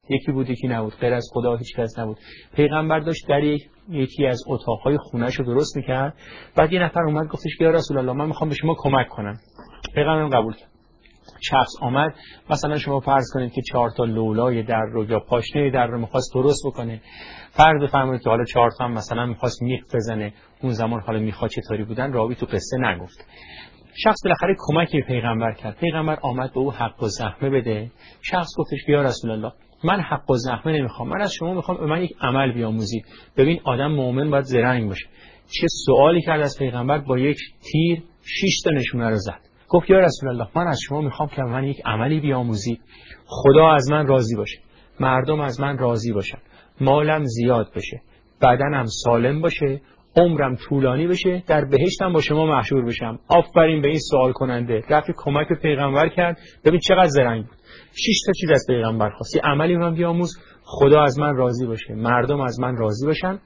یکی بود یکی نبود، غیر از خدا هیچ کس نبود. پیغمبر داشت در یکی از اتاقهای خونه‌اش رو درست می‌کرد. بعد یه نفر اومد گفتش که یا رسول الله من می‌خوام به شما کمک کنم. پیغمبر قبول کرد. شخص آمد، مثلا شما فرض کنید که 4 تا لولای در رو یا پاشنه در رو می‌خواست درست بکنه. فرض بفرمایید که حالا 4 تا هم مثلا می‌خواست میخ بزنه. اون زمان حالا میخا چطوری بودن راوی تو قصه نگفت. شخص بالاخره کمکی پیغمبر کرد. پیغمبر آمد به او حق و زحمه بده. شخص گفتش که یا رسول الله من حق و زحمه نمیخوام، من از شما میخوام به من یک عمل بیاموزید. ببین آدم مؤمن باید زرنگ باشه. چه سوالی کرد از پیغمبر، با یک تیر 6 تا نشونه رو زد. گفت یا رسول الله من از شما میخوام که من یک عملی بیاموزید، خدا از من راضی باشه، مردم از من راضی باشن، مالم زیاد بشه، بدنم سالم باشه، عمرم طولانی بشه، در بهشتم با شما محشور بشم. آفرین به این سوال کننده. رفت کمک پیغمبر کرد. ببین چقدر زرنگ بود. 6 تا چیز از پیغمبر خواست. یه عملی من بیاموز، خدا از من راضی باشه، مردم از من راضی باشن،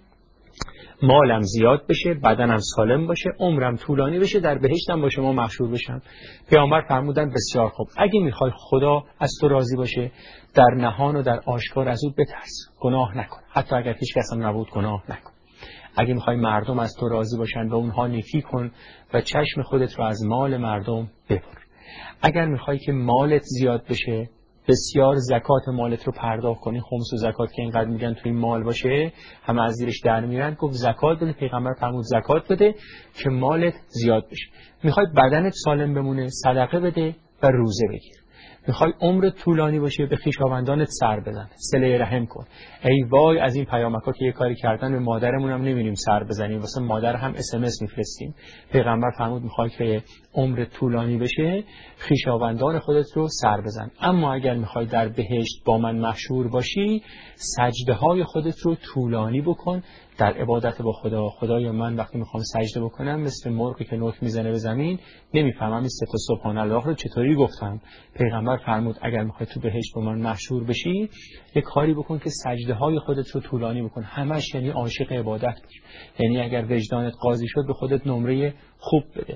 مالم زیاد بشه، بدنم سالم باشه، عمرم طولانی بشه، در بهشتم با شما محشور بشم. پیامبر فرمودن بسیار خوب، اگه میخوای خدا از تو راضی باشه، در نهان و در آشکار از او بترس، گناه نکن، حتی اگر هیچ کس هم نبود گناه نکن. اگه میخوای مردم از تو راضی باشن به اونها نیکی کن و چشم خودت رو از مال مردم ببر. اگر میخوای که مالت زیاد بشه، بسیار زکات مالت رو پرداخت کنی. خمس و زکات که اینقدر میگن توی مال باشه همه از زیرش در میرن. گفت زکات بده. پیغمبر فرمود زکات بده که مالت زیاد بشه. میخوای بدنت سالم بمونه، صدقه بده و روزه بگیر. میخوای عمرت طولانی باشه، به خویشاوندانت سر بزن، صله رحم کن. ای وای از این پیامک‌ها که یه کاری کردن به مادرمون هم نمی‌بینیم سر بزنیم، واسه مادر هم اس میفرستیم. پیغمبر فرمود میخوای که عمرت طولانی بشه، خویشاوندان خودت رو سر بزن. اما اگر میخوای در بهشت با من محشور باشی، سجده‌های خودت رو طولانی بکن در عبادت با خدا. خدای من وقتی میخوام سجده بکنم مثل مرغی که نوک میزنه به زمین، نمیفهمم این سه تا سبحان الله رو چطوری گفتم. پیغمبر فرمود اگر میخوای تو بهشت با من محشور بشی، یک کاری بکن که سجده های خودت رو طولانی بکن. همش یعنی عاشق عبادت باش. یعنی اگر وجدانت قاضی شد به خودت نمره خوب بده.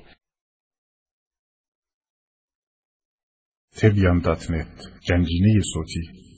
تبیان.net گنجینه صوتی